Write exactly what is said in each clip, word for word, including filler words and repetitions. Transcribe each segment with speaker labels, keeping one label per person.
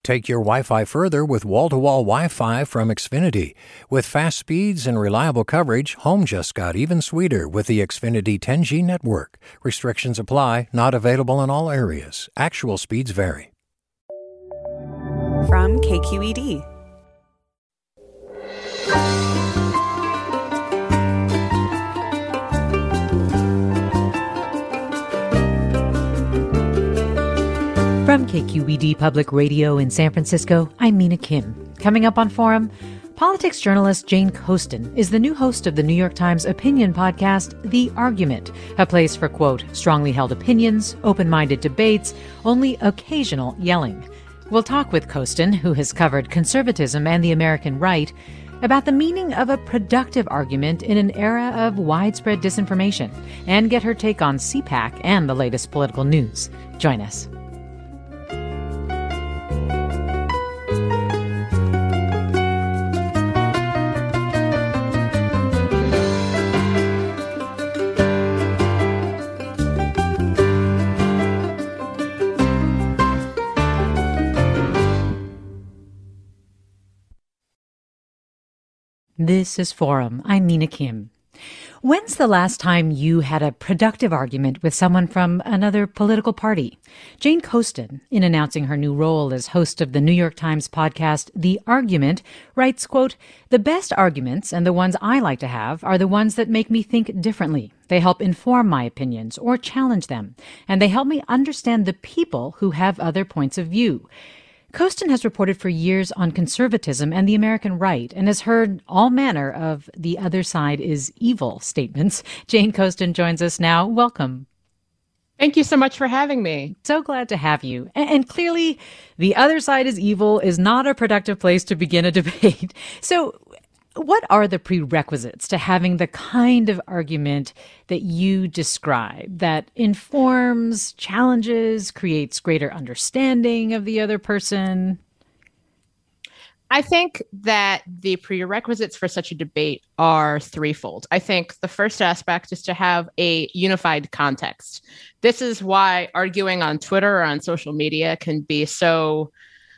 Speaker 1: Take your Wi-Fi further with wall-to-wall Wi-Fi from Xfinity. With fast speeds and reliable coverage, home just got even sweeter with the Xfinity ten G network. Restrictions apply, not available in all areas. Actual speeds vary.
Speaker 2: From K Q E D.
Speaker 3: From K Q E D Public Radio in San Francisco, I'm Mina Kim. Coming up on Forum, politics journalist Jane Coaston is the new host of the New York Times opinion podcast, The Argument, a place for, quote, strongly held opinions, open-minded debates, only occasional yelling. We'll talk with Coaston, who has covered conservatism and the American right, about the meaning of a productive argument in an era of widespread disinformation, and get her take on C PAC and the latest political news. Join us. This is Forum. I'm Mina Kim. When's the last time you had a productive argument with someone from another political party? Jane Coaston, in announcing her new role as host of the New York Times podcast, The Argument, writes, quote, "The best arguments and the ones I like to have are the ones that make me think differently. They help inform my opinions or challenge them, and they help me understand the people who have other points of view." Coaston has reported for years on conservatism and the American right and has heard all manner of the other side is evil statements. Jane Coaston joins us now. Welcome.
Speaker 4: Thank you so much for having me.
Speaker 3: So glad to have you. And clearly, the other side is evil is not a productive place to begin a debate. So what are the prerequisites to having the kind of argument that you describe that informs, challenges, creates greater understanding of the other person?
Speaker 4: I think that the prerequisites for such a debate are threefold. I think the first aspect is to have a unified context. This is why arguing on Twitter or on social media can be so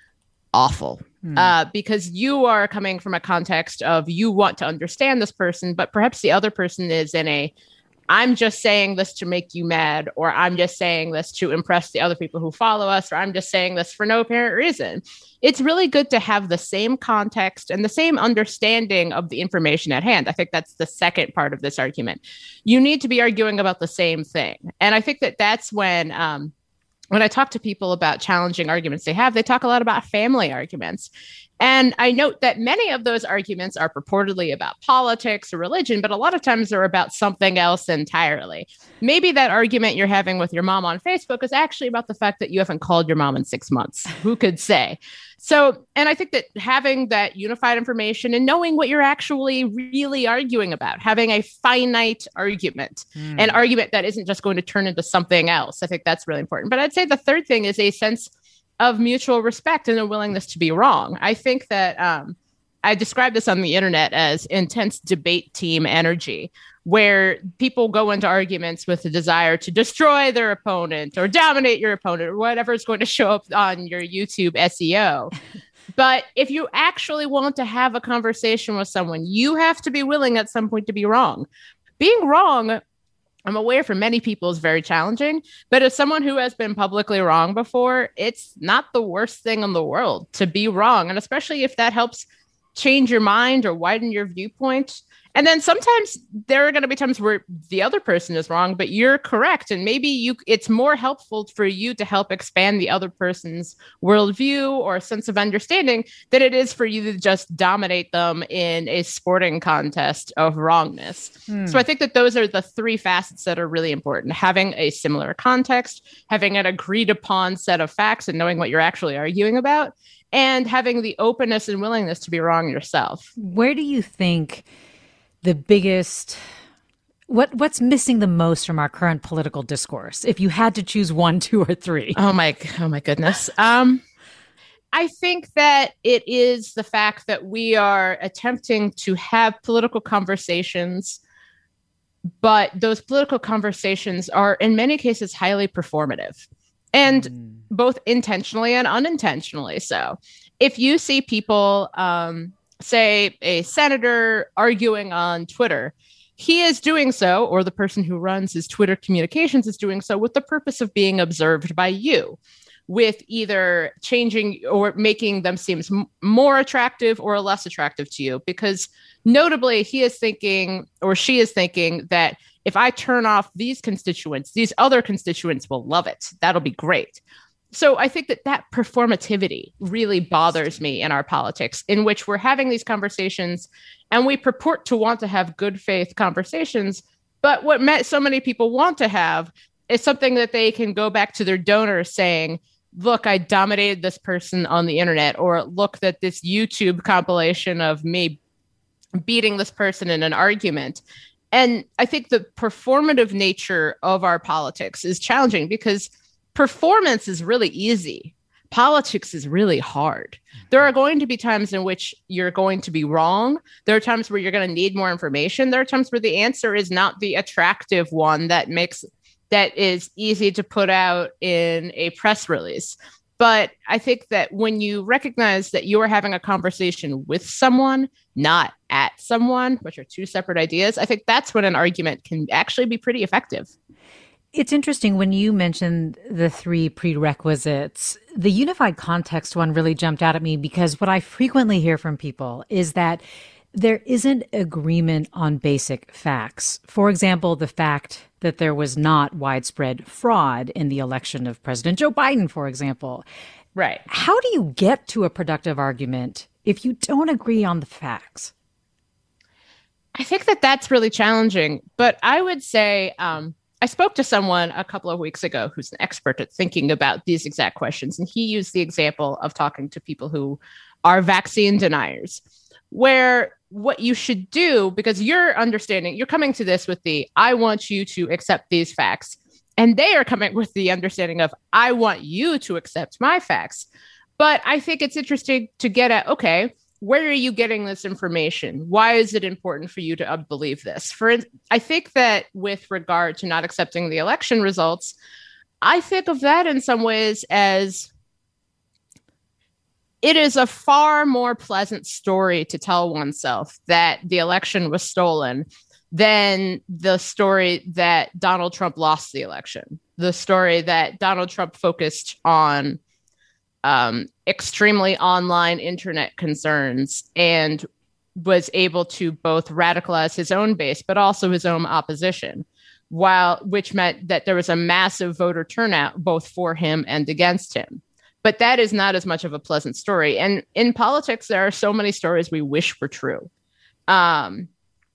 Speaker 4: awful. Hmm. Uh, because you are coming from a context of you want to understand this person, but perhaps the other person is in a, I'm just saying this to make you mad, or I'm just saying this to impress the other people who follow us, or I'm just saying this for no apparent reason. It's really good to have the same context and the same understanding of the information at hand. I think that's the second part of this argument. You need to be arguing about the same thing. And I think that that's when, um, When I talk to people about challenging arguments they have, they talk a lot about family arguments. And I note that many of those arguments are purportedly about politics or religion, but a lot of times they're about something else entirely. Maybe that argument you're having with your mom on Facebook is actually about the fact that you haven't called your mom in six months. Who could say? So, and I think that having that unified information and knowing what you're actually really arguing about, having a finite argument, mm. an argument that isn't just going to turn into something else, I think that's really important. But I'd say the third thing is a sense of mutual respect and a willingness to be wrong. I think that um, I describe this on the internet as intense debate team energy, where people go into arguments with a desire to destroy their opponent or dominate your opponent or whatever is going to show up on your YouTube S E O. But if you actually want to have a conversation with someone, you have to be willing at some point to be wrong. Being wrong, I'm aware for many people is very challenging, but as someone who has been publicly wrong before, it's not the worst thing in the world to be wrong. And especially if that helps change your mind or widen your viewpoint. And then sometimes there are going to be times where the other person is wrong, but you're correct. And maybe you it's more helpful for you to help expand the other person's worldview or sense of understanding than it is for you to just dominate them in a sporting contest of wrongness. Hmm. So I think that those are the three facets that are really important. Having a similar context, having an agreed upon set of facts and knowing what you're actually arguing about, and having the openness and willingness to be wrong yourself.
Speaker 3: Where do you think the biggest, what what's missing the most from our current political discourse, if you had to choose one, two, or three?
Speaker 4: Oh my, oh my goodness. Um, I think that it is the fact that we are attempting to have political conversations, but those political conversations are in many cases highly performative. And mm. both intentionally and unintentionally so. If you see people, um, say a senator arguing on Twitter, he is doing so, or the person who runs his Twitter communications is doing so with the purpose of being observed by you, with either changing or making them seem m- more attractive or less attractive to you. Because notably, he is thinking, or she is thinking, that if I turn off these constituents, these other constituents will love it. That'll be great. So I think that that performativity really bothers me in our politics, in which we're having these conversations and we purport to want to have good faith conversations. But what met so many people want to have is something that they can go back to their donors saying, look, I dominated this person on the internet, or look, that this YouTube compilation of me beating this person in an argument. And I think the performative nature of our politics is challenging, because performance is really easy. Politics is really hard. There are going to be times in which you're going to be wrong. There are times where you're going to need more information. There are times where the answer is not the attractive one that makes that is easy to put out in a press release. But I think that when you recognize that you are having a conversation with someone, not at someone, which are two separate ideas, I think that's when an argument can actually be pretty effective.
Speaker 3: It's interesting when you mentioned the three prerequisites. The unified context one really jumped out at me, because what I frequently hear from people is that there isn't agreement on basic facts. For example, the fact that there was not widespread fraud in the election of President Joe Biden, for example.
Speaker 4: Right.
Speaker 3: How do you get to a productive argument if you don't agree on the facts?
Speaker 4: I think that that's really challenging. But I would say, um, I spoke to someone a couple of weeks ago who's an expert at thinking about these exact questions. And he used the example of talking to people who are vaccine deniers, where what you should do, because you're understanding, you're coming to this with the, I want you to accept these facts. And they are coming with the understanding of, I want you to accept my facts. But I think it's interesting to get at, okay, where are you getting this information? Why is it important for you to believe this? For I think that with regard to not accepting the election results, I think of that in some ways as it is a far more pleasant story to tell oneself that the election was stolen than the story that Donald Trump lost the election, the story that Donald Trump focused on um, extremely online internet concerns and was able to both radicalize his own base, but also his own opposition, while which meant that there was a massive voter turnout both for him and against him. But that is not as much of a pleasant story. And in politics, there are so many stories we wish were true. Um,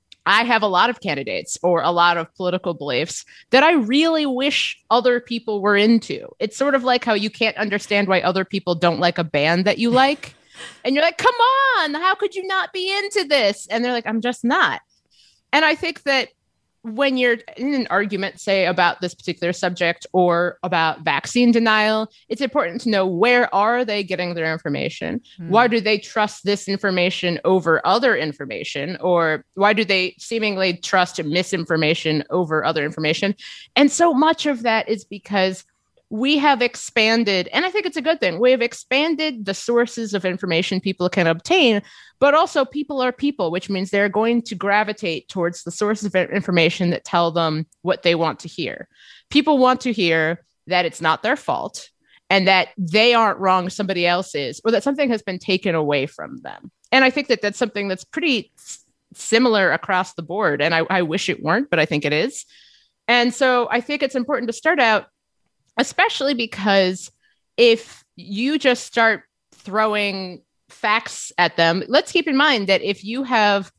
Speaker 4: I have a lot of candidates or a lot of political beliefs that I really wish other people were into. It's sort of like how you can't understand why other people don't like a band that you like. And you're like, come on, how could you not be into this? And they're like, I'm just not. And I think that when you're in an argument, say, about this particular subject or about vaccine denial, it's important to know, where are they getting their information? Mm. Why do they trust this information over other information? Or why do they seemingly trust misinformation over other information? And so much of that is because we have expanded, and I think it's a good thing, we have expanded the sources of information people can obtain, but also people are people, which means they're going to gravitate towards the sources of information that tell them what they want to hear. People want to hear that it's not their fault and that they aren't wrong, somebody else is, or that something has been taken away from them. And I think that that's something that's pretty s- similar across the board. And I, I wish it weren't, but I think it is. And so I think it's important to start out, especially because if you just start throwing facts at them, let's keep in mind that if you have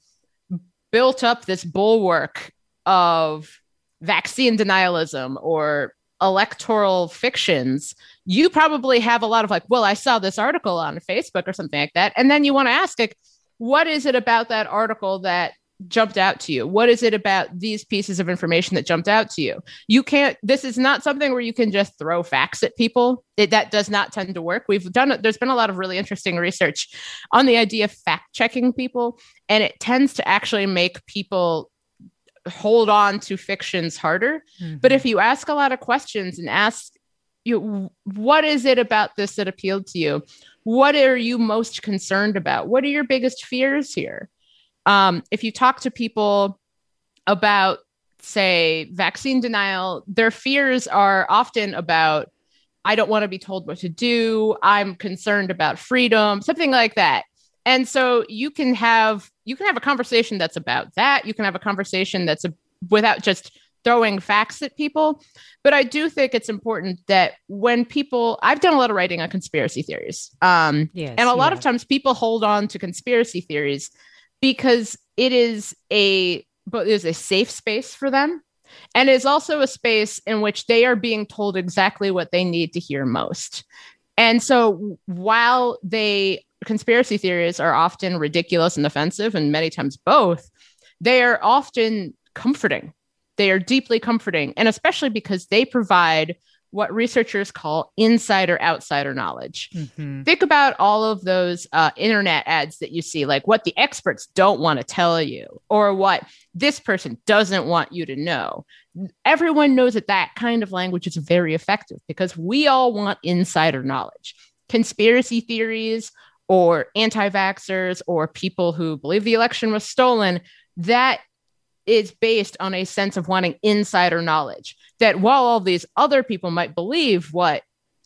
Speaker 4: built up this bulwark of vaccine denialism or electoral fictions, you probably have a lot of like, well, I saw this article on Facebook or something like that. And then you want to ask, like, what is it about that article that jumped out to you? What is it about these pieces of information that jumped out to you? You can't, this is not something where you can just throw facts at people. It, that does not tend to work. We've done it. There's been a lot of really interesting research on the idea of fact checking people, and it tends to actually make people hold on to fictions harder. Mm-hmm. But if you ask a lot of questions and ask, you, what is it about this that appealed to you? What are you most concerned about? What are your biggest fears here? Um, if you talk to people about, say, vaccine denial, their fears are often about, I don't want to be told what to do. I'm concerned about freedom, something like that. And so you can have you can have a conversation that's about that. You can have a conversation that's a, without just throwing facts at people. But I do think it's important that when people, I've done a lot of writing on conspiracy theories. Um,
Speaker 3: yes,
Speaker 4: and a lot
Speaker 3: yeah.
Speaker 4: of times people hold on to conspiracy theories because it is a, but it is a safe space for them. And it's also a space in which they are being told exactly what they need to hear most. And so while they, conspiracy theories are often ridiculous and offensive, and many times both, they are often comforting. They are deeply comforting, and especially because they provide what researchers call insider-outsider knowledge. Mm-hmm. Think about all of those uh, internet ads that you see, like what the experts don't want to tell you, or what this person doesn't want you to know. Everyone knows that that kind of language is very effective because we all want insider knowledge. Conspiracy theories or anti-vaxxers or people who believe the election was stolen, that is based on a sense of wanting insider knowledge, that while all these other people might believe what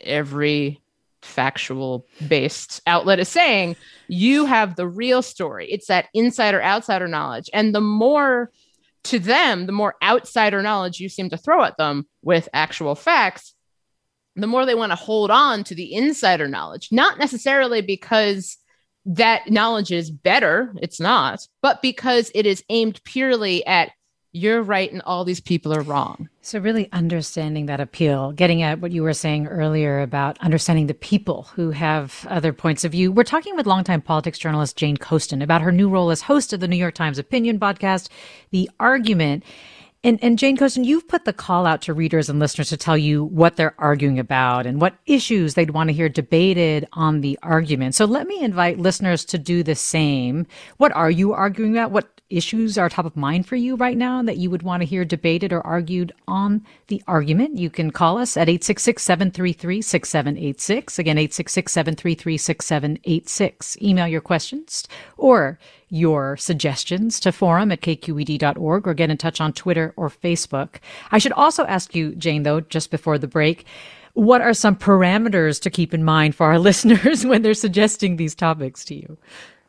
Speaker 4: every factual based outlet is saying, you have the real story. It's that insider outsider knowledge. And the more to them, the more outsider knowledge you seem to throw at them with actual facts, the more they want to hold on to the insider knowledge, not necessarily because that knowledge is better, it's not, but because it is aimed purely at you're right and all these people are wrong.
Speaker 3: So really understanding that appeal, getting at what you were saying earlier about understanding the people who have other points of view. We're talking with longtime politics journalist Jane Coaston about her new role as host of the New York Times opinion podcast, The Argument. And, and Jane Coaston, you've put the call out to readers and listeners to tell you what they're arguing about and what issues they'd want to hear debated on The Argument. So let me invite listeners to do the same. What are you arguing about? What issues are top of mind for you right now that you would want to hear debated or argued on The Argument? You can call us at eight six six, seven three three, six seven eight six. Again, eight six six, seven three three, six seven eight six. Email your questions or your suggestions to forum at k q e d dot org or get in touch on Twitter or Facebook. I should also ask you, Jane, though, just before the break, what are some parameters to keep in mind for our listeners when they're suggesting these topics to you?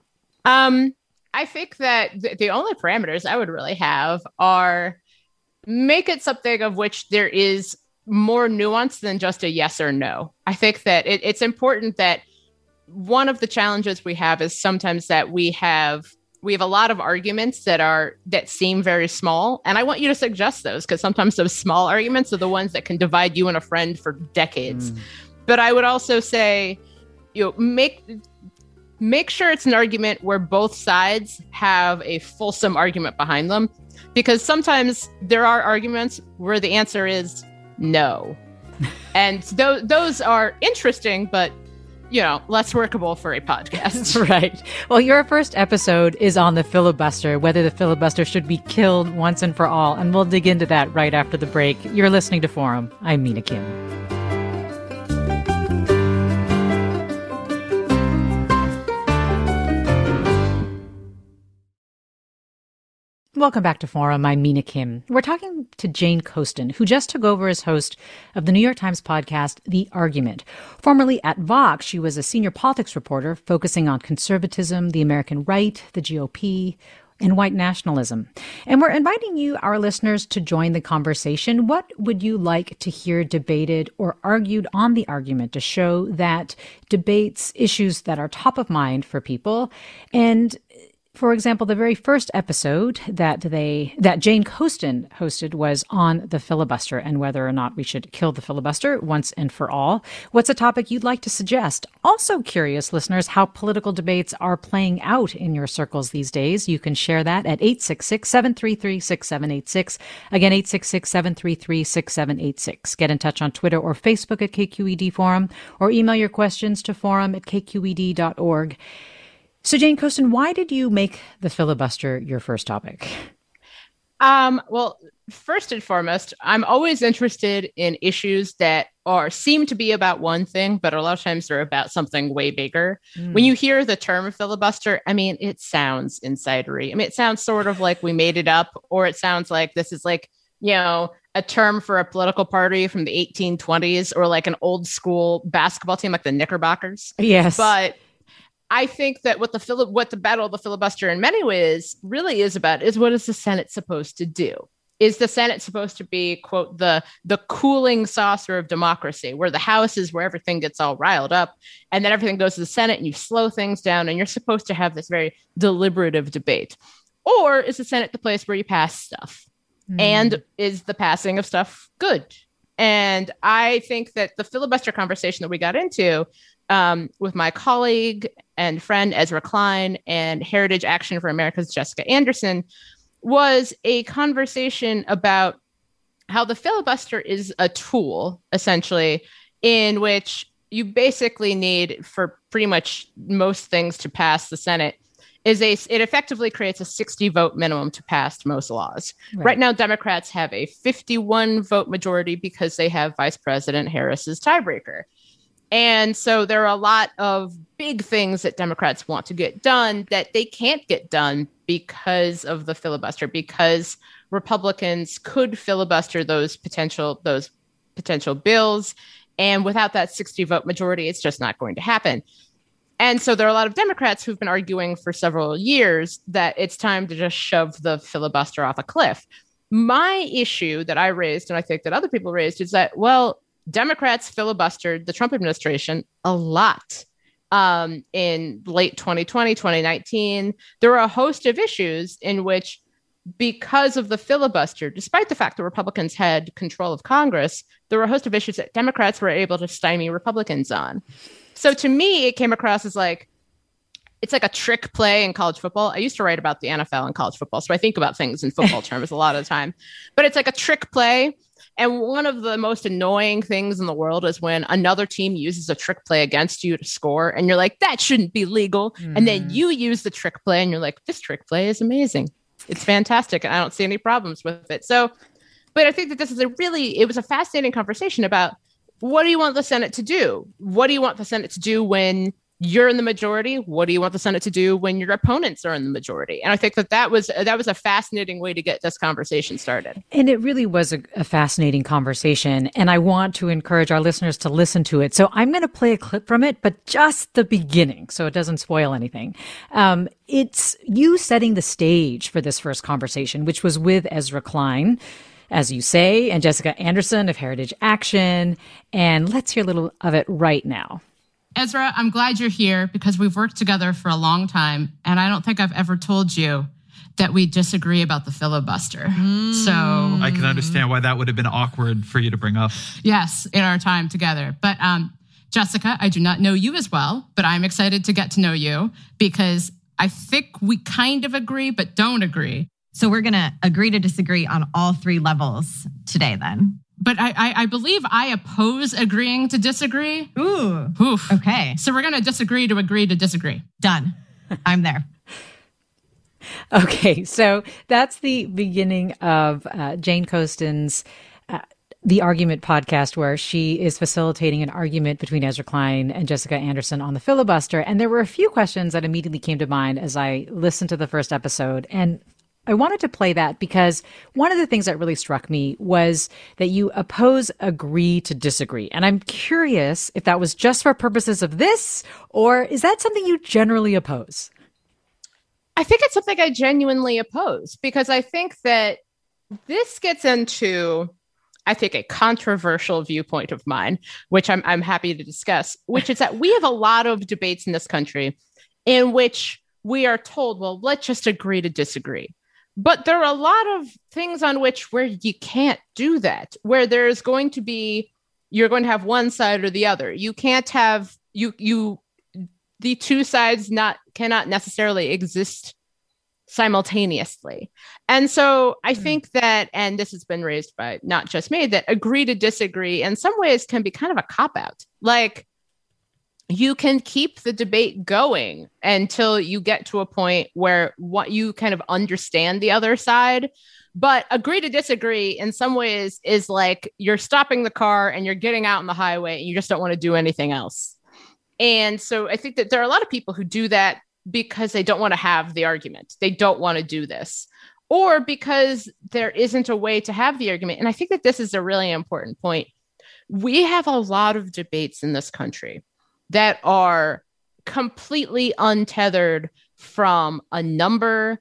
Speaker 4: Um, I think that th- the only parameters I would really have are make it something of which there is more nuance than just a yes or no. I think that it, it's important that one of the challenges we have is sometimes that we have we have a lot of arguments that are that seem very small, and I want you to suggest those because sometimes those small arguments are the ones that can divide you and a friend for decades. Mm. But I would also say, you know, make make sure it's an argument where both sides have a fulsome argument behind them, because sometimes there are arguments where the answer is no, and th- those are interesting, but you know, less workable for a podcast.
Speaker 3: Right. Well, your first episode is on the filibuster, whether the filibuster should be killed once and for all. And we'll dig into that right after the break. You're listening to Forum. I'm Mina Kim. Welcome back to Forum. I'm Mina Kim. We're talking to Jane Coaston, who just took over as host of the New York Times podcast, The Argument. Formerly at Vox, she was a senior politics reporter focusing on conservatism, the American right, the G O P, and white nationalism. And we're inviting you, our listeners, to join the conversation. What would you like to hear debated or argued on The Argument to show that debates issues that are top of mind for people? And for example, the very first episode that they that Jane Coaston hosted was on the filibuster and whether or not we should kill the filibuster once and for all. What's a topic you'd like to suggest? Also curious, listeners, how political debates are playing out in your circles these days. You can share that at eight six six, seven three three, six seven eight six. Again, eight six six, seven three three, six seven eight six. Get in touch on Twitter or Facebook at K Q E D Forum, or email your questions to forum at k q e d dot org. So, Jane Coaston, why did you make the filibuster your first topic?
Speaker 4: Um, well, first and foremost, I'm always interested in issues that are seem to be about one thing, but a lot of times they're about something way bigger. Mm. When you hear the term filibuster, I mean, it sounds insidery. I mean, it sounds sort of like we made it up, or it sounds like this is like, you know, a term for a political party from the eighteen twenties, or like an old school basketball team like the Knickerbockers.
Speaker 3: Yes.
Speaker 4: But I think that what the fili- what the battle of the filibuster in many ways really is about is what is the Senate supposed to do? Is the Senate supposed to be, quote, the the cooling saucer of democracy, where the House is where everything gets all riled up, and then everything goes to the Senate and you slow things down, and you're supposed to have this very deliberative debate? Or is the Senate the place where you pass stuff? Mm. And is the passing of stuff good? And I think that the filibuster conversation that we got into um, with my colleague and friend Ezra Klein and Heritage Action for America's Jessica Anderson was a conversation about how the filibuster is a tool, essentially, in which you basically need, for pretty much most things to pass the Senate, is a it effectively creates a sixty vote minimum to pass most laws. Right. Right now, Democrats have a fifty-one vote majority because they have Vice President Harris's tiebreaker. And so there are a lot of big things that Democrats want to get done that they can't get done because of the filibuster, because Republicans could filibuster those potential those potential bills. And without that sixty vote majority, it's just not going to happen. And so there are a lot of Democrats who've been arguing for several years that it's time to just shove the filibuster off a cliff. My issue that I raised, and I think that other people raised, is that, well, Democrats filibustered the Trump administration a lot um, in late twenty twenty, twenty nineteen. There were a host of issues in which, because of the filibuster, despite the fact that Republicans had control of Congress, there were a host of issues that Democrats were able to stymie Republicans on. So to me, it came across as like, it's like a trick play in college football. I used to write about the N F L and college football, so I think about things in football terms a lot of the time. But it's like a trick play. And one of the most annoying things in the world is when another team uses a trick play against you to score, and you're like, that shouldn't be legal. Mm. And then you use the trick play, and you're like, this trick play is amazing. It's fantastic, and I don't see any problems with it. So, but I think that this is a really, it was a fascinating conversation about, what do you want the Senate to do? What do you want the Senate to do when you're in the majority? What do you want the Senate to do when your opponents are in the majority? And I think that that was that was a fascinating way to get this conversation started.
Speaker 3: And it really was a, a fascinating conversation. And I want to encourage our listeners to listen to it. So I'm going to play a clip from it, but just the beginning, so it doesn't spoil anything. Um, it's you setting the stage for this first conversation, which was with Ezra Klein, as you say, and Jessica Anderson of Heritage Action. And let's hear a little of it right now.
Speaker 2: Ezra, I'm glad you're here because we've worked together for a long time, and I don't think I've ever told you that we disagree about the filibuster. Mm. So
Speaker 5: I can understand why that would have been awkward for you to bring up.
Speaker 2: Yes, in our time together. But um, Jessica, I do not know you as well, but I'm excited to get to know you because I think we kind of agree, but don't agree.
Speaker 6: So we're going to agree to disagree on all three levels today then.
Speaker 2: But I, I, I believe I oppose agreeing to disagree.
Speaker 6: Ooh.
Speaker 2: Oof.
Speaker 6: Okay.
Speaker 2: So we're going to disagree to agree to disagree.
Speaker 6: Done. I'm there.
Speaker 3: Okay. So that's the beginning of uh, Jane Coaston's uh, The Argument podcast, where she is facilitating an argument between Ezra Klein and Jessica Anderson on the filibuster. And there were a few questions that immediately came to mind as I listened to the first episode. And I wanted to play that because one of the things that really struck me was that you oppose agree to disagree. And I'm curious if that was just for purposes of this, or is that something you generally oppose?
Speaker 4: I think it's something I genuinely oppose because I think that this gets into, I think, a controversial viewpoint of mine, which I'm, I'm happy to discuss, which is that we have a lot of debates in this country in which we are told, well, let's just agree to disagree. But there are a lot of things on which where you can't do that, where there's going to be, you're going to have one side or the other. You can't have, you, you, the two sides not cannot necessarily exist simultaneously. And so I think that, and this has been raised by not just me, that agree to disagree in some ways can be kind of a cop-out. Like, you can keep the debate going until you get to a point where what you kind of understand the other side. But agree to disagree in some ways is like you're stopping the car and you're getting out on the highway and you just don't want to do anything else. And so I think that there are a lot of people who do that because they don't want to have the argument. They don't want to do this, or because there isn't a way to have the argument. And I think that this is a really important point. We have a lot of debates in this country that are completely untethered from a number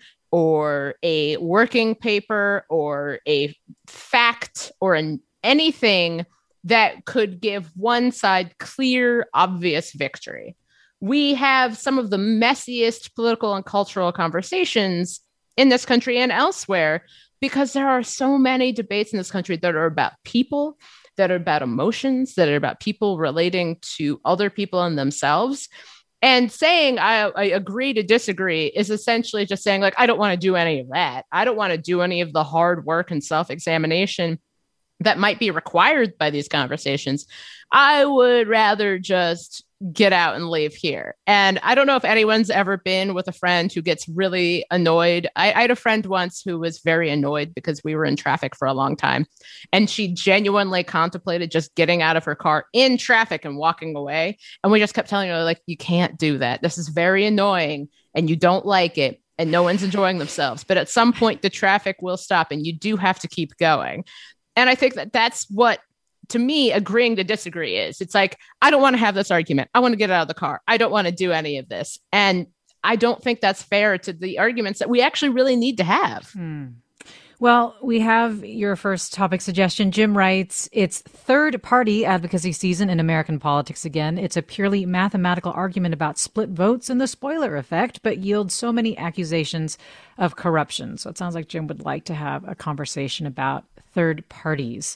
Speaker 4: or a working paper or a fact or an, anything that could give one side clear, obvious victory. We have some of the messiest political and cultural conversations in this country and elsewhere because there are so many debates in this country that are about people, that are about emotions, that are about people relating to other people and themselves. And saying I, I agree to disagree is essentially just saying, like, I don't want to do any of that. I don't want to do any of the hard work and self-examination that might be required by these conversations. I would rather just get out and leave here. And I don't know if anyone's ever been with a friend who gets really annoyed. I, I had a friend once who was very annoyed because we were in traffic for a long time. And she genuinely contemplated just getting out of her car in traffic and walking away. And we just kept telling her, like, you can't do that. This is very annoying and you don't like it. And no one's enjoying themselves. But at some point, the traffic will stop and you do have to keep going. And I think that that's what, to me, agreeing to disagree is. It's like, I don't want to have this argument. I want to get out of the car. I don't want to do any of this. And I don't think that's fair to the arguments that we actually really need to have.
Speaker 3: Hmm. Well, we have your first topic suggestion. Jim writes, it's third party advocacy season in American politics again. It's a purely mathematical argument about split votes and the spoiler effect, but yields so many accusations of corruption. So it sounds like Jim would like to have a conversation about third parties.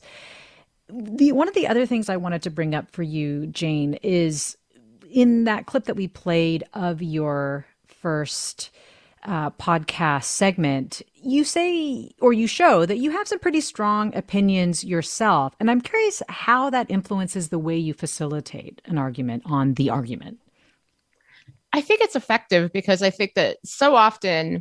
Speaker 3: The, one of the other things I wanted to bring up for you, Jane, is in that clip that we played of your first uh, podcast segment, you say, or you show that you have some pretty strong opinions yourself. And I'm curious how that influences the way you facilitate an argument on the argument.
Speaker 4: I think it's effective because I think that so often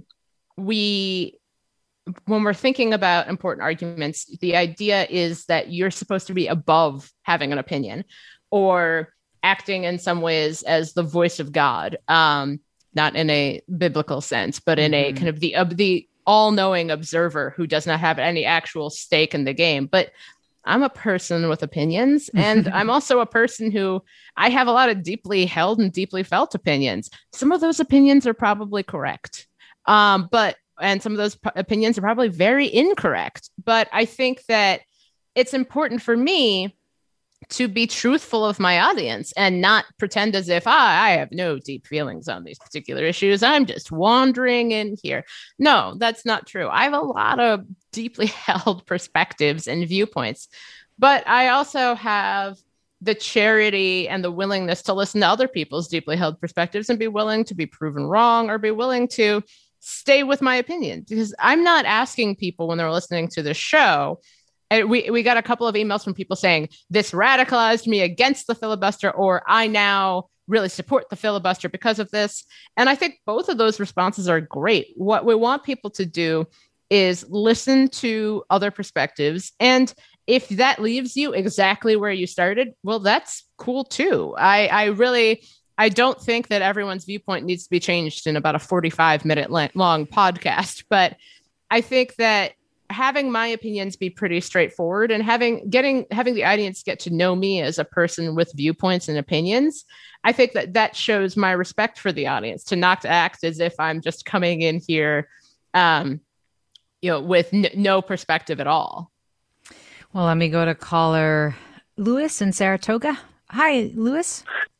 Speaker 4: we, when we're thinking about important arguments, the idea is that you're supposed to be above having an opinion or acting in some ways as the voice of God, um, not in a biblical sense, but in mm-hmm. a kind of the, uh, the all-knowing observer who does not have any actual stake in the game. But I'm a person with opinions, and I'm also a person who I have a lot of deeply held and deeply felt opinions. Some of those opinions are probably correct, um, but and some of those p- opinions are probably very incorrect. But I think that it's important for me to be truthful of my audience and not pretend as if ah, I have no deep feelings on these particular issues. I'm just wandering in here. No, that's not true. I have a lot of deeply held perspectives and viewpoints, but I also have the charity and the willingness to listen to other people's deeply held perspectives and be willing to be proven wrong or be willing to stay with my opinion, because I'm not asking people when they're listening to the show. And we, we got a couple of emails from people saying this radicalized me against the filibuster, or I now really support the filibuster because of this. And I think both of those responses are great. What we want people to do is listen to other perspectives. And if that leaves you exactly where you started, well, that's cool too. I, I really, I don't think that everyone's viewpoint needs to be changed in about a forty-five minute long podcast. But I think that having my opinions be pretty straightforward and having getting having the audience get to know me as a person with viewpoints and opinions, I think that that shows my respect for the audience, to not to act as if I'm just coming in here, um, you know, with n- no perspective at all.
Speaker 3: Well, let me go to caller Lewis in Saratoga. Hi, Lewis.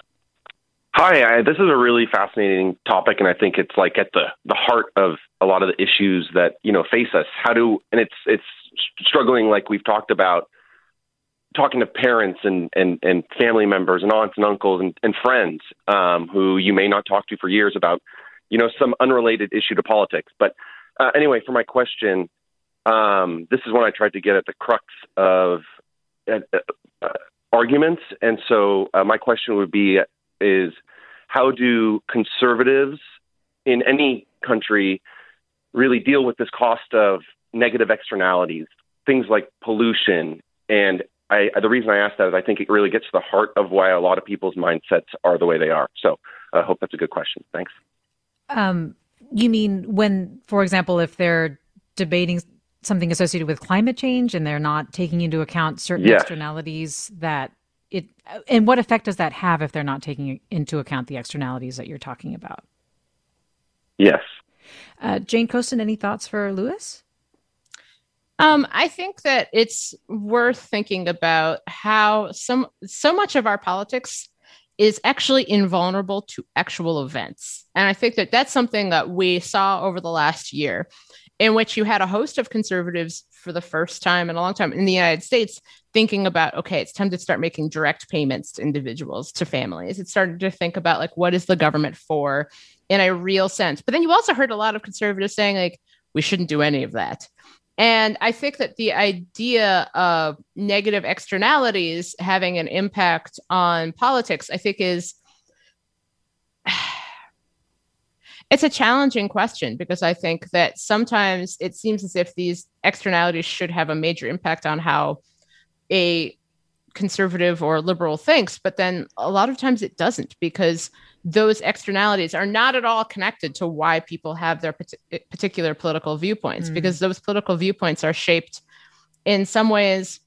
Speaker 7: Hi, I, this is a really fascinating topic, and I think it's like at the, the heart of a lot of the issues that, you know, face us. How do, and it's it's struggling, like we've talked about, talking to parents and, and, and family members and aunts and uncles and, and friends um, who you may not talk to for years about, you know, some unrelated issue to politics. But uh, anyway, for my question, um, this is when I tried to get at the crux of uh, uh, arguments. And so uh, my question would be, is how do conservatives in any country really deal with this cost of negative externalities, things like pollution. And I, the reason I ask that is I think it really gets to the heart of why a lot of people's mindsets are the way they are. So I hope that's a good question. Thanks.
Speaker 3: Um, you mean when, for example, if they're debating something associated with climate change and they're not taking into account certain
Speaker 7: Yes.
Speaker 3: externalities that it, and what effect does that have if they're not taking into account the externalities that you're talking about?
Speaker 7: Yes.
Speaker 3: Uh, Jane Coaston, any thoughts for Louis?
Speaker 4: Um, I think that it's worth thinking about how some so much of our politics is actually invulnerable to actual events. And I think that that's something that we saw over the last year, in which you had a host of conservatives for the first time in a long time in the United States thinking about, okay, it's time to start making direct payments to individuals, to families. It started to think about, like, what is the government for in a real sense? But then you also heard a lot of conservatives saying, like, we shouldn't do any of that. And I think that the idea of negative externalities having an impact on politics, I think is, it's a challenging question, because I think that sometimes it seems as if these externalities should have a major impact on how a conservative or liberal thinks, but then a lot of times it doesn't, because those externalities are not at all connected to why people have their particular political viewpoints, mm. because those political viewpoints are shaped in some ways.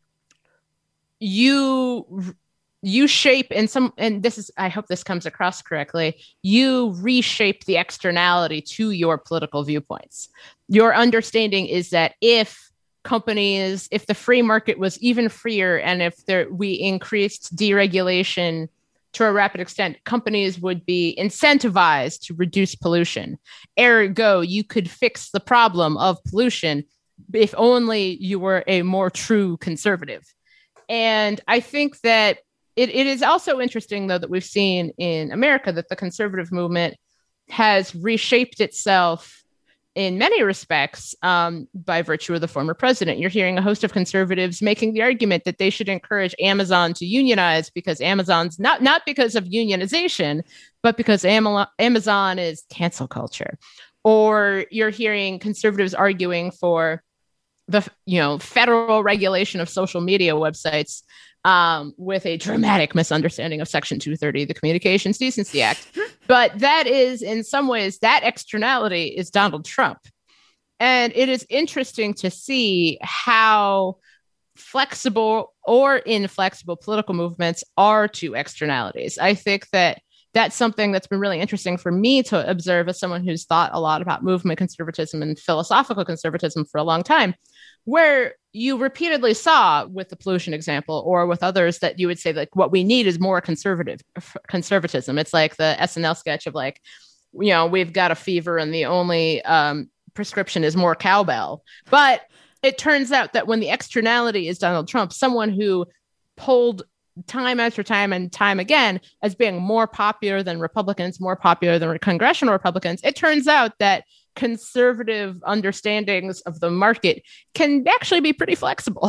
Speaker 4: You you shape in some, and this is, I hope this comes across correctly, you reshape the externality to your political viewpoints. Your understanding is that if companies, if the free market was even freer, and if there we increased deregulation to a rapid extent, companies would be incentivized to reduce pollution. Ergo, you could fix the problem of pollution if only you were a more true conservative. And I think that it, it is also interesting, though, that we've seen in America that the conservative movement has reshaped itself in many respects um, by virtue of the former president. You're hearing a host of conservatives making the argument that they should encourage Amazon to unionize, because Amazon's not, not because of unionization, but because Am- Amazon is cancel culture. Or you're hearing conservatives arguing for the, you know, federal regulation of social media websites um, with a dramatic misunderstanding of Section two thirty of the Communications Decency Act. But that is, in some ways, that externality is Donald Trump. And it is interesting to see how flexible or inflexible political movements are to externalities. I think that that's something that's been really interesting for me to observe as someone who's thought a lot about movement conservatism and philosophical conservatism for a long time, where you repeatedly saw with the pollution example or with others that you would say, like, what we need is more conservative conservatism. It's like the S N L sketch of, like, you know, we've got a fever and the only um, prescription is more cowbell. But it turns out that when the externality is Donald Trump, someone who polled time after time and time again as being more popular than Republicans, more popular than congressional Republicans, it turns out that conservative understandings of the market can actually be pretty flexible.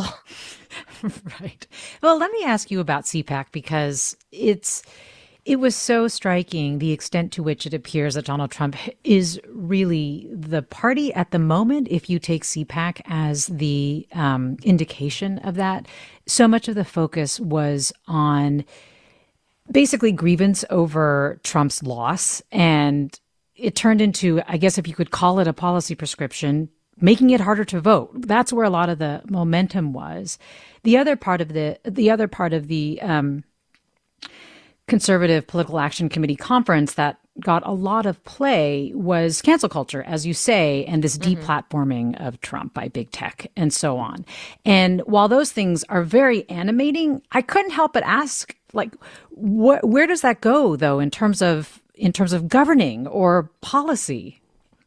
Speaker 3: Right. Well, let me ask you about C PAC, because it's it was so striking the extent to which it appears that Donald Trump is really the party at the moment, if you take C PAC as the um, indication of that. So much of the focus was on basically grievance over Trump's loss, and it turned into, I guess if you could call it a policy prescription, making it harder to vote. That's where a lot of the momentum was. The other part of the the other part of the um, Conservative Political Action Committee conference that got a lot of play was cancel culture, as you say, and this mm-hmm. deplatforming of Trump by big tech and so on. And while those things are very animating, I couldn't help but ask, like, wh- where does that go, though, in terms of in terms of governing or policy?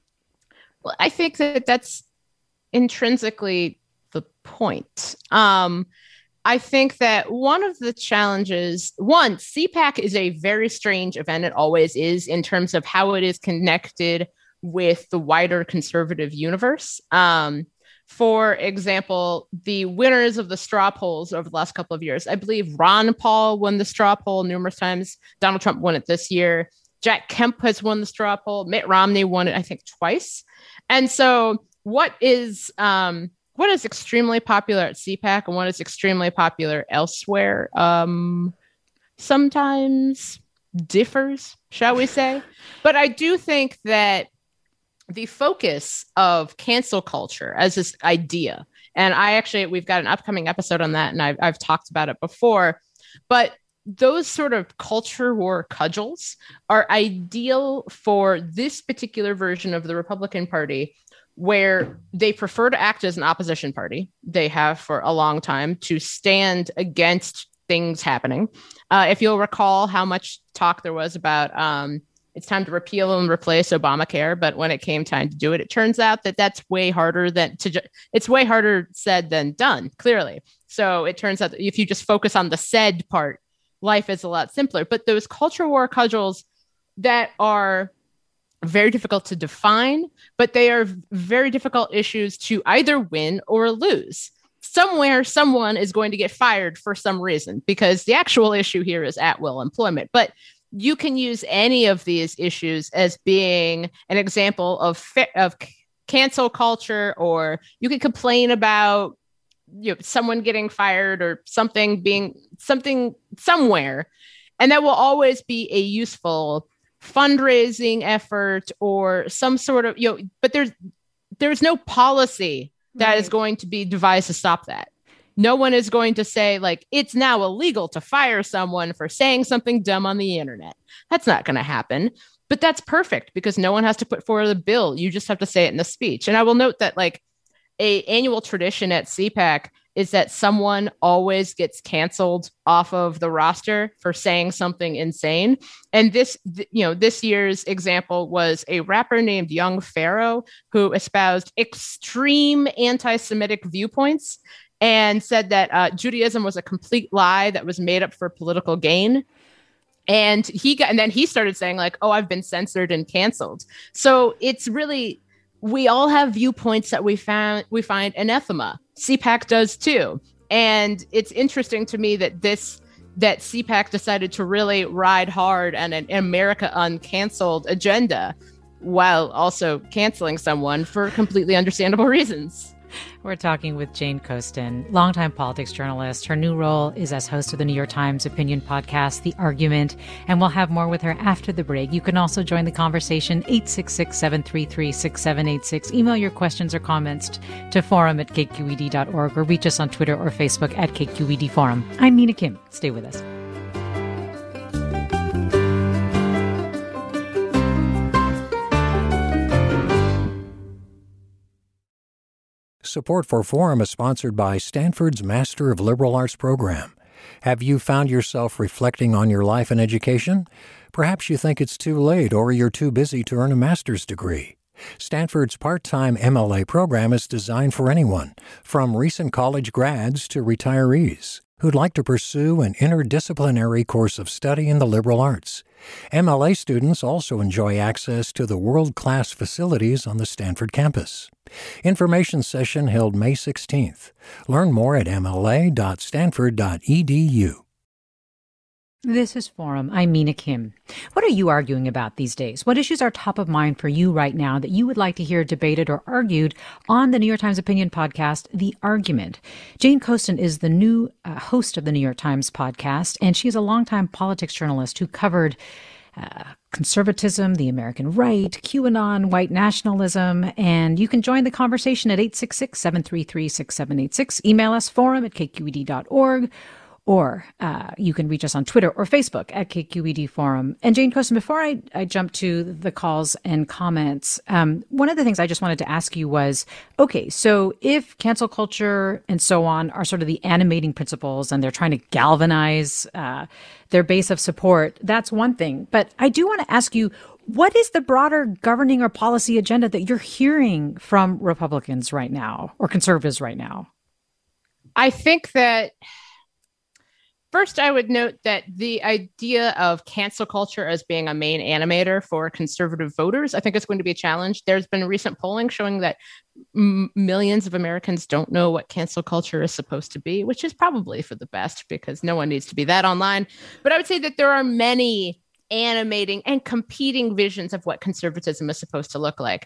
Speaker 4: Well, I think that that's intrinsically the point. Um, I think that one of the challenges, one, C PAC is a very strange event. It always is, in terms of how it is connected with the wider conservative universe. Um, for example, the winners of the straw polls over the last couple of years, I believe Ron Paul won the straw poll numerous times. Donald Trump won it this year. Jack Kemp has won the straw poll. Mitt Romney won it, I think, twice. And so what is um, what is extremely popular at C PAC and what is extremely popular elsewhere um, sometimes differs, shall we say. But I do think that the focus of cancel culture as this idea, and I actually, we've got an upcoming episode on that, and I've, I've talked about it before, but those sort of culture war cudgels are ideal for this particular version of the Republican Party, where they prefer to act as an opposition party. They have for a long time to stand against things happening. Uh, if you'll recall how much talk there was about um, it's time to repeal and replace Obamacare, but when it came time to do it, it turns out that that's way harder than to. Ju- it's way harder said than done. Clearly, so it turns out that if you just focus on the said part, life is a lot simpler. But those culture war cudgels that are very difficult to define, but they are very difficult issues to either win or lose. Somewhere, someone is going to get fired for some reason, because the actual issue here is at-will employment. But you can use any of these issues as being an example of fa- of cancel culture, or you can complain about, you know, someone getting fired or something being something somewhere, and that will always be a useful fundraising effort or some sort of, you know, but there's there's no policy that right. is going to be devised to stop that. No one is going to say, like, it's now illegal to fire someone for saying something dumb on the internet. That's not going to happen. But that's perfect, because no one has to put forward a bill. You just have to say it in the speech. And I will note that, like, a annual tradition at C PAC is that someone always gets canceled off of the roster for saying something insane. And this, th- you know, this year's example was a rapper named Young Pharaoh, who espoused extreme anti-Semitic viewpoints and said that uh, Judaism was a complete lie that was made up for political gain. And he got, and then he started saying, like, oh, I've been censored and canceled. So it's really, we all have viewpoints that we found, we find anathema. C PAC does too. And it's interesting to me that this, that C PAC decided to really ride hard on an America Uncanceled agenda while also canceling someone for completely understandable reasons.
Speaker 3: We're talking with Jane Coaston, longtime politics journalist. Her new role is as host of the New York Times opinion podcast, The Argument, and we'll have more with her after the break. You can also join the conversation, eight six six, seven three three, six seven eight six. Email your questions or comments to forum at k q e d dot org or reach us on Twitter or Facebook at K Q E D Forum. I'm Mina Kim. Stay with us.
Speaker 1: Support for Forum is sponsored by Stanford's Master of Liberal Arts program. Have you found yourself reflecting on your life and education? Perhaps you think it's too late or you're too busy to earn a master's degree. Stanford's part-time M L A program is designed for anyone, from recent college grads to retirees, who'd like to pursue an interdisciplinary course of study in the liberal arts. M L A students also enjoy access to the world-class facilities on the Stanford campus. Information session held May sixteenth. Learn more at m l a dot stanford dot e d u.
Speaker 3: This is Forum. I'm Mina Kim. What are you arguing about these days? What issues are top of mind for you right now that you would like to hear debated or argued on the New York Times opinion podcast, The Argument? Jane Coaston is the new uh, host of the New York Times podcast, and she's a longtime politics journalist who covered uh, conservatism, the American right, QAnon, white nationalism, and you can join the conversation at eight six six, seven three three, six seven eight six. Email us, forum at k q e d dot org. Or uh, you can reach us on Twitter or Facebook at K Q E D Forum. And Jane Coaston, before I, I jump to the calls and comments, um, one of the things I just wanted to ask you was, okay, so if cancel culture and so on are sort of the animating principles and they're trying to galvanize uh, their base of support, that's one thing. But I do want to ask you, what is the broader governing or policy agenda that you're hearing from Republicans right now or conservatives right now?
Speaker 4: I think that first, I would note that the idea of cancel culture as being a main animator for conservative voters, I think it's going to be a challenge. There's been recent polling showing that m- millions of Americans don't know what cancel culture is supposed to be, which is probably for the best because no one needs to be that online. But I would say that there are many animating and competing visions of what conservatism is supposed to look like.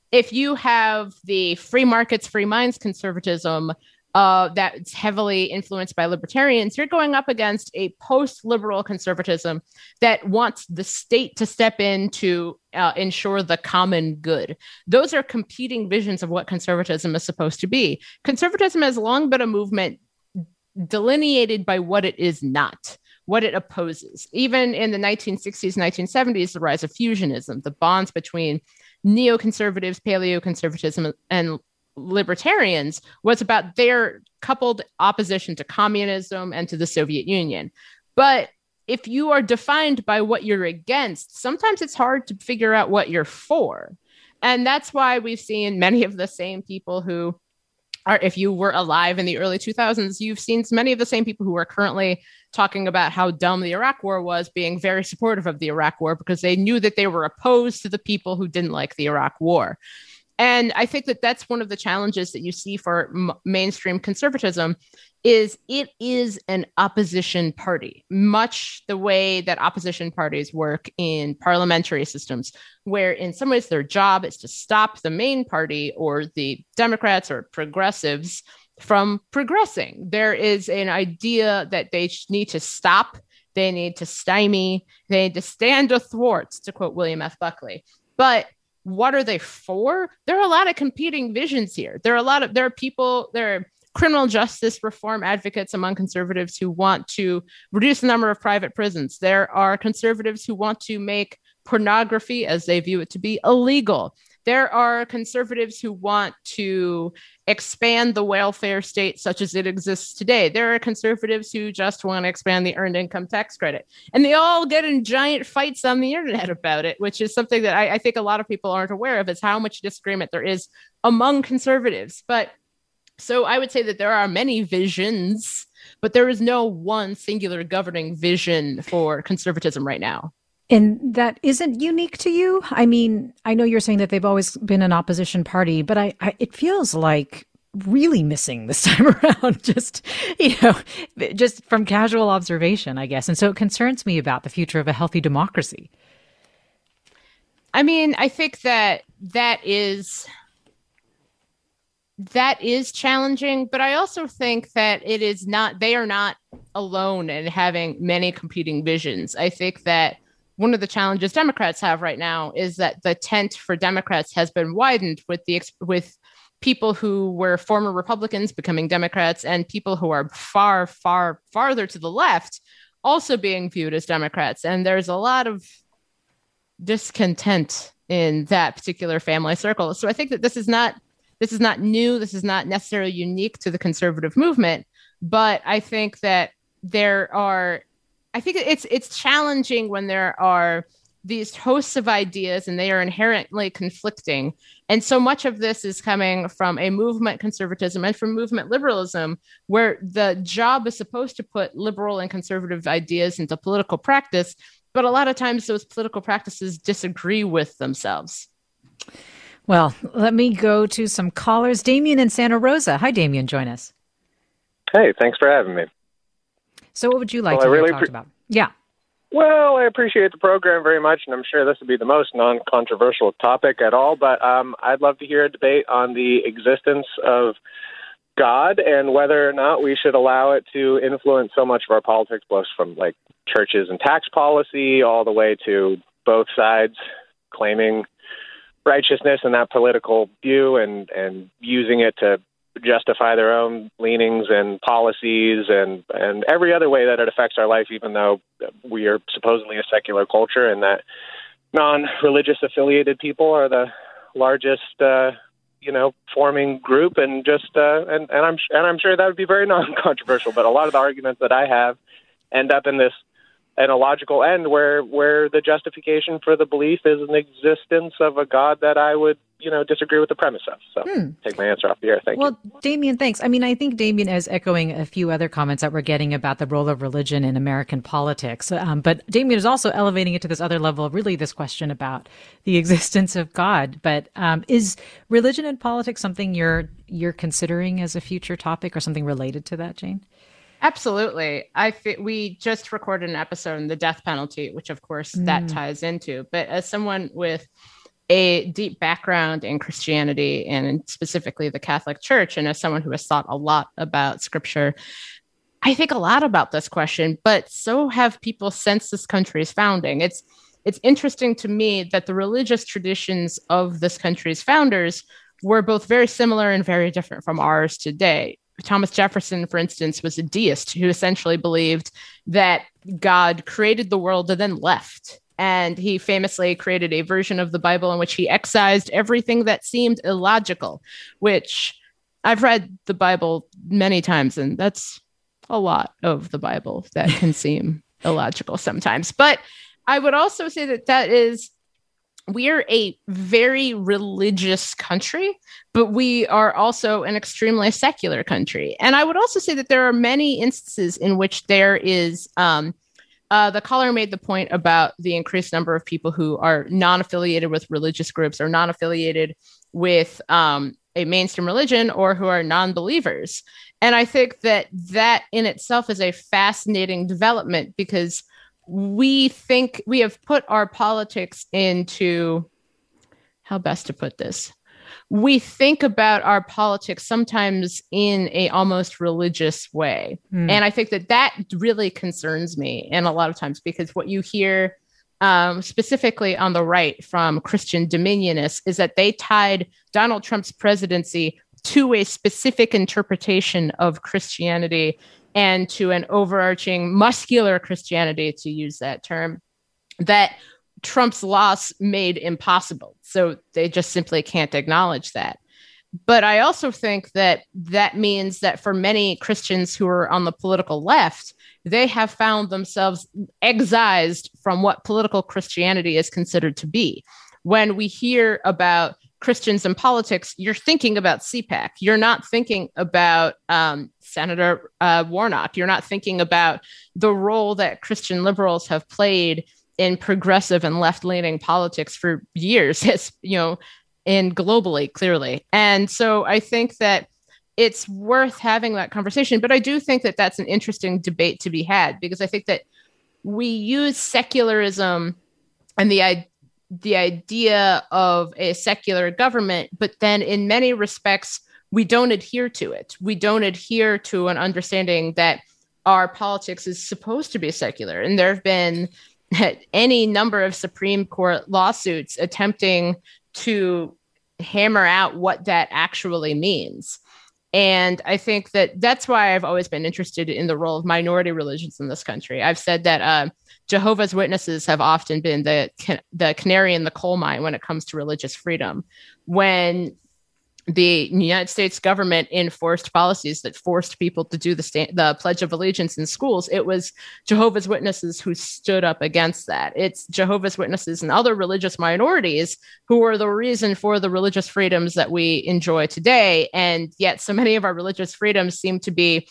Speaker 4: if you have the free markets, free minds conservatism uh, that's heavily influenced by libertarians, you're going up against a post-liberal conservatism that wants the state to step in to uh, ensure the common good. Those are competing visions of what conservatism is supposed to be. Conservatism has long been a movement delineated by what it is not, what it opposes. Even in the nineteen sixties, nineteen seventies, the rise of fusionism, the bonds between neoconservatives, paleoconservatism, and libertarians was about their coupled opposition to communism and to the Soviet Union. But if you are defined by what you're against, sometimes it's hard to figure out what you're for. And that's why we've seen many of the same people who are, if you were alive in the early two thousands, you've seen many of the same people who are currently talking about how dumb the Iraq War was, being very supportive of the Iraq War because they knew that they were opposed to the people who didn't like the Iraq War. And I think that that's one of the challenges that you see for m- mainstream conservatism is it is an opposition party, much the way that opposition parties work in parliamentary systems, where in some ways their job is to stop the main party or the Democrats or progressives from progressing. There is an idea that they need to stop, they need to stymie, they need to stand athwart, to quote William F. Buckley. But what are they for? There are a lot of competing visions here. There are a lot of, there are people, there are criminal justice reform advocates among conservatives who want to reduce the number of private prisons. There are conservatives who want to make pornography, as they view it to be, illegal. There are conservatives who want to expand the welfare state such as it exists today. There are conservatives who just want to expand the earned income tax credit. And they all get in giant fights on the internet about it, which is something that I, I think a lot of people aren't aware of, is how much disagreement there is among conservatives. But so I would say that there are many visions, but there is no one singular governing vision for conservatism right now.
Speaker 3: And that isn't unique to you. I mean, I know you're saying that they've always been an opposition party, but I, I it feels like really missing this time around, just, you know, just from casual observation, I guess. And so it concerns me about the future of a healthy democracy.
Speaker 4: I mean, I think that that is that is challenging, but I also think that it is not, they are not alone in having many competing visions. I think that one of the challenges Democrats have right now is that the tent for Democrats has been widened with the with people who were former Republicans becoming Democrats and people who are far, far, farther to the left also being viewed as Democrats. And there's a lot of discontent in that particular family circle. So I think that this is not this is not new. This is not necessarily unique to the conservative movement. But I think that there are I think it's it's challenging when there are these hosts of ideas and they are inherently conflicting. And so much of this is coming from a movement conservatism and from movement liberalism, where the job is supposed to put liberal and conservative ideas into political practice. But a lot of times those political practices disagree with themselves.
Speaker 3: Well, let me go to some callers. Damien in Santa Rosa. Hi, Damien. Join us.
Speaker 8: Hey, thanks for having me.
Speaker 3: So what would you like
Speaker 8: well,
Speaker 3: to
Speaker 8: I
Speaker 3: hear
Speaker 8: really
Speaker 3: talked
Speaker 8: pre-
Speaker 3: about? Yeah.
Speaker 8: Well, I appreciate the program very much, and I'm sure this would be the most non-controversial topic at all, but um, I'd love to hear a debate on the existence of God and whether or not we should allow it to influence so much of our politics, both from like churches and tax policy all the way to both sides claiming righteousness in that political view and, and using it to justify their own leanings and policies and, and every other way that it affects our life, even though we are supposedly a secular culture and that non-religious affiliated people are the largest, uh, you know, forming group. And just, uh, and, and I'm, and I'm sure that would be very non-controversial, but a lot of the arguments that I have end up in this, in a logical end where, where the justification for the belief is an existence of a God that I would, you know, disagree with the premise of. So hmm. take my answer off the air. Thank
Speaker 3: well,
Speaker 8: you.
Speaker 3: Well, Damien, thanks. I mean, I think Damien is echoing a few other comments that we're getting about the role of religion in American politics. Um, but Damien is also elevating it to this other level of really this question about the existence of God. But um, is religion and politics something you're you're considering as a future topic or something related to that, Jane?
Speaker 4: Absolutely. I th- we just recorded an episode on the death penalty, which of course mm. that ties into. But as someone with a deep background in Christianity and specifically the Catholic Church, and as someone who has thought a lot about scripture, I think a lot about this question, but so have people since this country's founding. It's it's interesting to me that the religious traditions of this country's founders were both very similar and very different from ours today. Thomas Jefferson, for instance, was a deist who essentially believed that God created the world and then left. And he famously created a version of the Bible in which he excised everything that seemed illogical, which I've read the Bible many times, and that's a lot of the Bible that can seem illogical sometimes. But I would also say that that is, we're a very religious country, but we are also an extremely secular country. And I would also say that there are many instances in which there is, um, Uh, the caller made the point about the increased number of people who are non-affiliated with religious groups or non-affiliated with um, a mainstream religion or who are non-believers. And I think that that in itself is a fascinating development because we think we have put our politics into, how best to put this? We think about our politics sometimes in a almost religious way. Mm. And I think that that really concerns me. And a lot of times, because what you hear um, specifically on the right from Christian dominionists is that they tied Donald Trump's presidency to a specific interpretation of Christianity and to an overarching muscular Christianity, to use that term, that Trump's loss made impossible. So they just simply can't acknowledge that. But I also think that that means that for many Christians who are on the political left, they have found themselves excised from what political Christianity is considered to be. When we hear about Christians in politics, you're thinking about C PAC. You're not thinking about um, Senator uh, Warnock. You're not thinking about the role that Christian liberals have played in progressive and left-leaning politics for years, it's, you know, and globally, clearly. And so I think that it's worth having that conversation. But I do think that that's an interesting debate to be had, because I think that we use secularism and the, the idea of a secular government, but then in many respects, we don't adhere to it. We don't adhere to an understanding that our politics is supposed to be secular. And there have been any number of Supreme Court lawsuits attempting to hammer out what that actually means. And I think that that's why I've always been interested in the role of minority religions in this country. I've said that uh, Jehovah's Witnesses have often been the the canary in the coal mine when it comes to religious freedom. When the United States government enforced policies that forced people to do the, sta- the Pledge of Allegiance in schools, it was Jehovah's Witnesses who stood up against that. It's Jehovah's Witnesses and other religious minorities who are the reason for the religious freedoms that we enjoy today. And yet so many of our religious freedoms seem to be,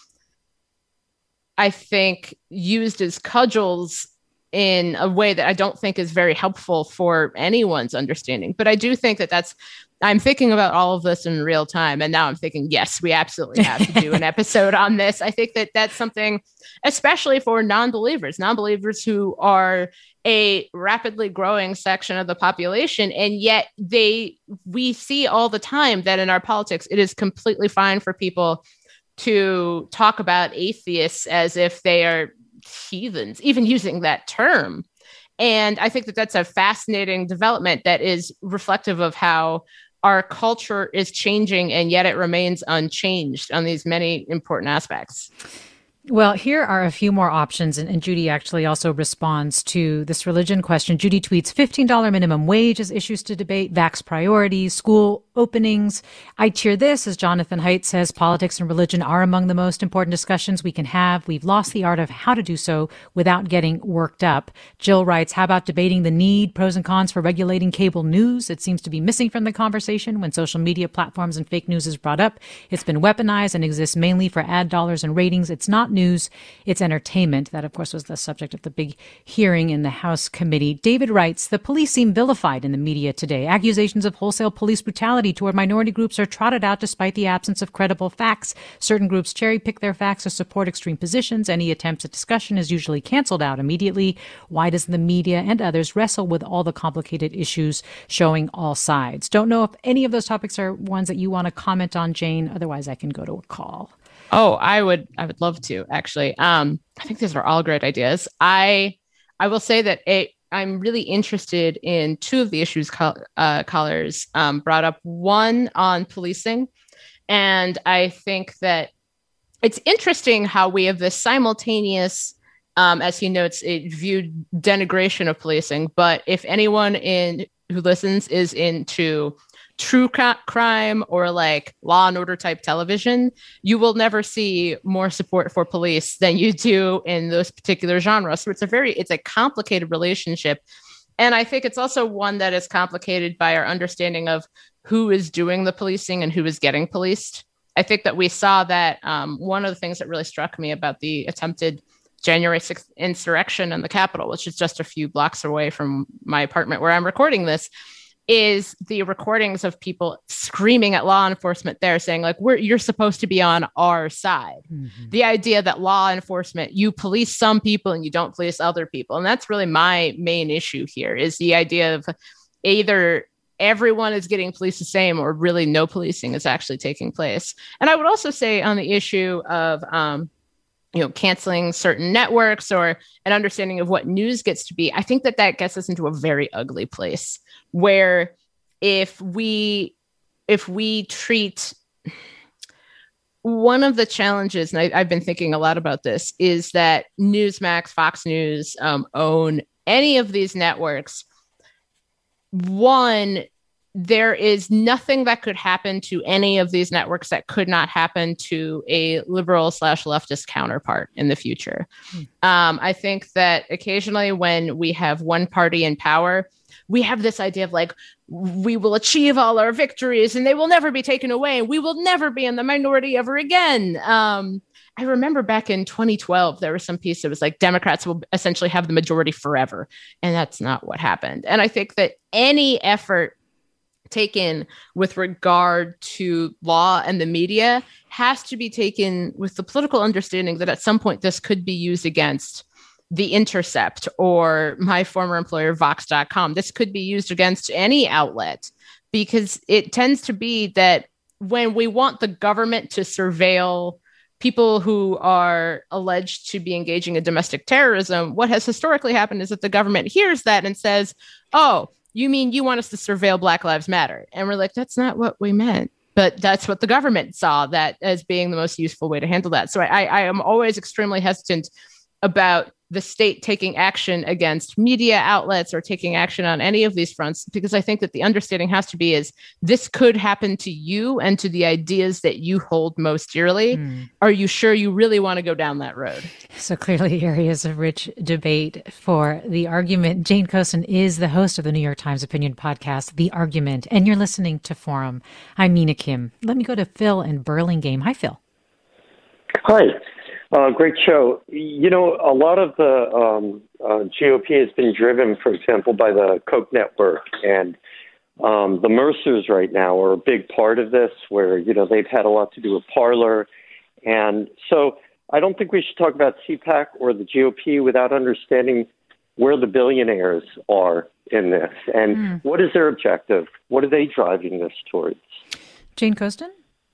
Speaker 4: I think, used as cudgels in a way that I don't think is very helpful for anyone's understanding. But I do think that that's, I'm thinking about all of this in real time. And now I'm thinking, yes, we absolutely have to do an episode on this. I think that that's something, especially for non-believers, non-believers who are a rapidly growing section of the population. And yet they, we see all the time that in our politics, it is completely fine for people to talk about atheists as if they are heathens, even using that term. And I think that that's a fascinating development that is reflective of how our culture is changing, and yet it remains unchanged on these many important aspects.
Speaker 3: Well, here are a few more options, and, and Judy actually also responds to this religion question. Judy tweets, fifteen dollars minimum wage as issues to debate, vax priorities, school openings. I cheer this, as Jonathan Haidt says, politics and religion are among the most important discussions we can have. We've lost the art of how to do so without getting worked up. Jill writes, how about debating the need, pros and cons for regulating cable news? It seems to be missing from the conversation when social media platforms and fake news is brought up. It's been weaponized and exists mainly for ad dollars and ratings. It's not news, it's entertainment. That, of course, was the subject of the big hearing in the House committee. David writes, the police seem vilified in the media today. Accusations of wholesale police brutality party toward minority groups are trotted out despite the absence of credible facts. Certain groups cherry pick their facts to support extreme positions. Any attempts at discussion is usually canceled out immediately. Why does the media and others wrestle with all the complicated issues showing all sides? Don't know if any of those topics are ones that you want to comment on, Jane. Otherwise, I can go to a call.
Speaker 4: Oh, I would I would love to, actually. Um, I think these are all great ideas. I I will say that it, I'm really interested in two of the issues call, uh, callers um, brought up. One on policing. And I think that it's interesting how we have this simultaneous, um, as he notes, it viewed denigration of policing. But if anyone in who listens is into true crime or like Law and Order type television, you will never see more support for police than you do in those particular genres. So it's a very, it's a complicated relationship. And I think it's also one that is complicated by our understanding of who is doing the policing and who is getting policed. I think that we saw that um, one of the things that really struck me about the attempted January sixth insurrection in the Capitol, which is just a few blocks away from my apartment where I'm recording this, is the recordings of people screaming at law enforcement there saying, like, we're you're supposed to be on our side. Mm-hmm. The idea that law enforcement, you police some people and you don't police other people. And that's really my main issue here, is the idea of either everyone is getting policed the same or really no policing is actually taking place. And I would also say on the issue of, um, you know, canceling certain networks or an understanding of what news gets to be, I think that that gets us into a very ugly place where if we if we treat one of the challenges, and I, I've been thinking a lot about this, is that Newsmax, Fox News um, own any of these networks. One, there is nothing that could happen to any of these networks that could not happen to a liberal slash leftist counterpart in the future. Hmm. Um, I think that occasionally when we have one party in power, we have this idea of like, we will achieve all our victories and they will never be taken away. We will never be in the minority ever again. Um, I remember back in twenty twelve, there was some piece that was like, Democrats will essentially have the majority forever. And that's not what happened. And I think that any effort taken with regard to law and the media has to be taken with the political understanding that at some point this could be used against The Intercept or my former employer, Vox dot com. This could be used against any outlet, because it tends to be that when we want the government to surveil people who are alleged to be engaging in domestic terrorism, what has historically happened is that the government hears that and says, oh, you mean you want us to surveil Black Lives Matter? And we're like, that's not what we meant. But that's what the government saw that as being the most useful way to handle that. So I, I am always extremely hesitant about the state taking action against media outlets or taking action on any of these fronts, because I think that the understanding has to be is this could happen to you and to the ideas that you hold most dearly. Mm. Are you sure you really want to go down that road? So clearly areas of rich debate for The Argument. Jane Coaston is the host of the New York Times opinion podcast, The Argument, and you're listening to Forum. I'm Mina Kim. Let me go to Phil in Burlingame. Hi, Phil.
Speaker 9: Hi. Uh, great show. You know, a lot of the um, uh, G O P has been driven, for example, by the Koch network, and um, the Mercers right now are a big part of this, where, you know, they've had a lot to do with Parler. And so I don't think we should talk about C PAC or the G O P without understanding where the billionaires are in this and mm. what is their objective? What are they driving this towards?
Speaker 3: Jane Coaston?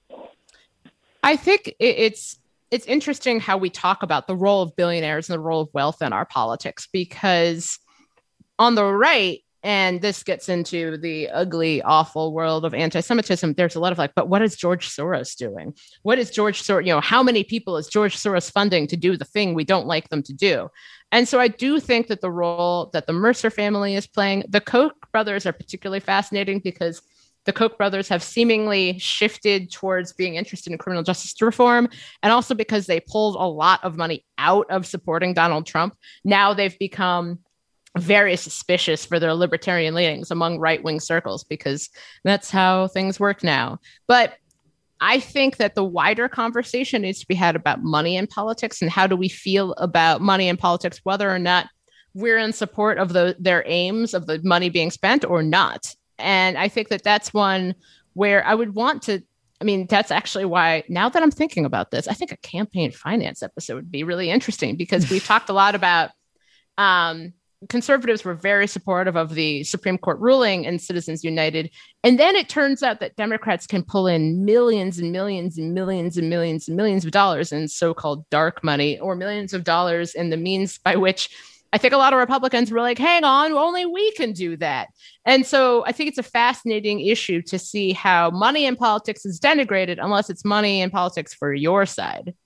Speaker 4: I think it's It's interesting how we talk about the role of billionaires and the role of wealth in our politics, because on the right, and this gets into the ugly, awful world of anti-Semitism, there's a lot of like, but what is George Soros doing? What is George Soros, you know, how many people is George Soros funding to do the thing we don't like them to do? And so I do think that the role that the Mercer family is playing, the Koch brothers are particularly fascinating because the Koch brothers have seemingly shifted towards being interested in criminal justice reform, and also because they pulled a lot of money out of supporting Donald Trump. Now they've become very suspicious for their libertarian leanings among right-wing circles, because that's how things work now. But I think that the wider conversation needs to be had about money in politics and how do we feel about money in politics, whether or not we're in support of the, their aims of the money being spent or not. And I think that that's one where I would want to, I mean, that's actually why, now that I'm thinking about this, I think a campaign finance episode would be really interesting, because we've talked a lot about, um, conservatives were very supportive of the Supreme Court ruling in Citizens United. And then it turns out that Democrats can pull in millions and millions and millions and millions and millions of dollars in so-called dark money, or millions of dollars in the means by which I think a lot of Republicans were like, hang on, only we can do that. And so I think it's a fascinating issue to see how money in politics is denigrated unless it's money in politics for your side.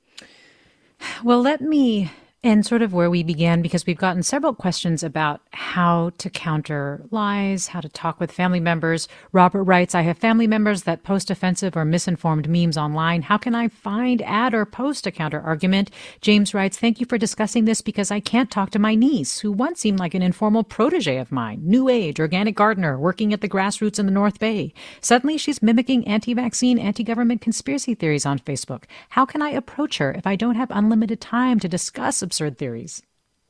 Speaker 3: Well, let me end sort of where we began, because we've gotten several questions about how to counter lies, how to talk with family members. Robert writes, I have family members that post offensive or misinformed memes online. How can I find, add, or post a counter argument? James writes, thank you for discussing this, because I can't talk to my niece, who once seemed like an informal protege of mine, new age, organic gardener, working at the grassroots in the North Bay. Suddenly she's mimicking anti-vaccine, anti-government conspiracy theories on Facebook. How can I approach her if I don't have unlimited time to discuss absurd theories?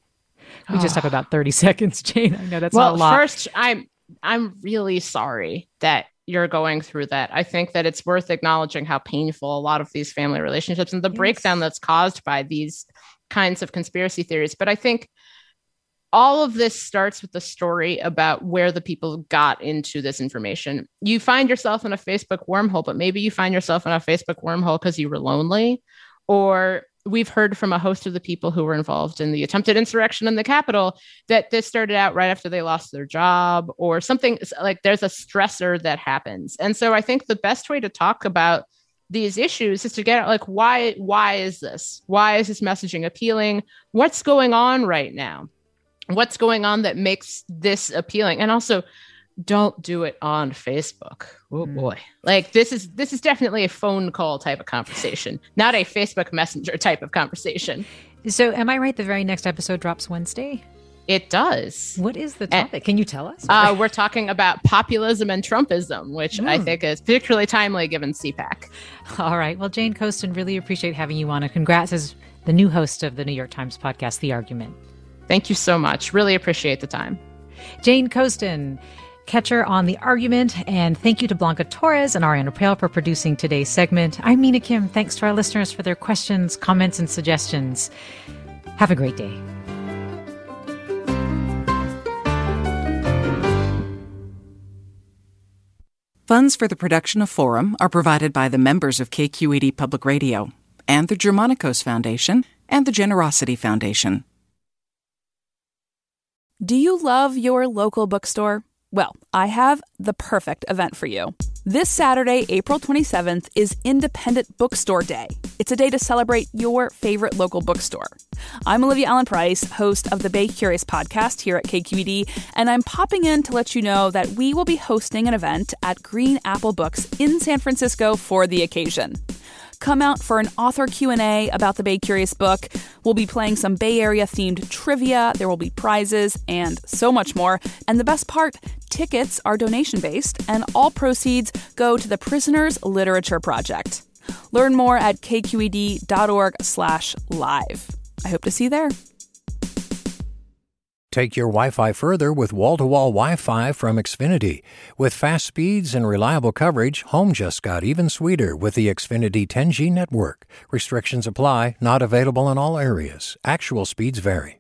Speaker 3: We just have about thirty seconds, Jane. I know that's
Speaker 4: well,
Speaker 3: not a lot.
Speaker 4: First, I'm I'm really sorry that you're going through that. I think that it's worth acknowledging how painful a lot of these family relationships and the yes. breakdown that's caused by these kinds of conspiracy theories. But I think all of this starts with the story about where the people got into this information. You find yourself in a Facebook wormhole, but maybe you find yourself in a Facebook wormhole because you were lonely, or we've heard from a host of the people who were involved in the attempted insurrection in the Capitol that this started out right after they lost their job, or something like there's a stressor that happens. And so I think the best way to talk about these issues is to get like, why, why is this? Why is this messaging appealing? What's going on right now? What's going on that makes this appealing? And also, don't do it on Facebook. Oh boy. Like this is this is definitely a phone call type of conversation, not a Facebook Messenger type of conversation.
Speaker 3: So am I right? The very next episode drops Wednesday?
Speaker 4: It does.
Speaker 3: What is the topic? And, Can you tell us?
Speaker 4: Uh, we're talking about populism and Trumpism, which mm. I think is particularly timely given C PAC.
Speaker 3: All right. Well, Jane Coaston, really appreciate having you on. And congrats as the new host of the New York Times podcast, The Argument.
Speaker 4: Thank you so much. Really appreciate the time.
Speaker 3: Jane Coaston. Catch her on The Argument. And thank you to Blanca Torres and Ariana Prale for producing today's segment. I'm Mina Kim. Thanks to our listeners for their questions, comments, and suggestions. Have a great day.
Speaker 10: Funds for the production of Forum are provided by the members of K Q E D Public Radio and the Germanicos Foundation and the Generosity Foundation.
Speaker 11: Do you love your local bookstore? Well, I have the perfect event for you. This Saturday, April twenty-seventh, is Independent Bookstore Day. It's a day to celebrate your favorite local bookstore. I'm Olivia Allen Price, host of the Bay Curious podcast here at K Q E D, and I'm popping in to let you know that we will be hosting an event at Green Apple Books in San Francisco for the occasion. Come out for an author Q and A about the Bay Curious book. We'll be playing some Bay Area-themed trivia. There will be prizes and so much more. And the best part, tickets are donation-based, and all proceeds go to the Prisoners Literature Project. Learn more at kqed.org slash live. I hope to see you there.
Speaker 1: Take your Wi-Fi further with wall-to-wall Wi-Fi from Xfinity. With fast speeds and reliable coverage, home just got even sweeter with the Xfinity ten G network. Restrictions apply, not available in all areas. Actual speeds vary.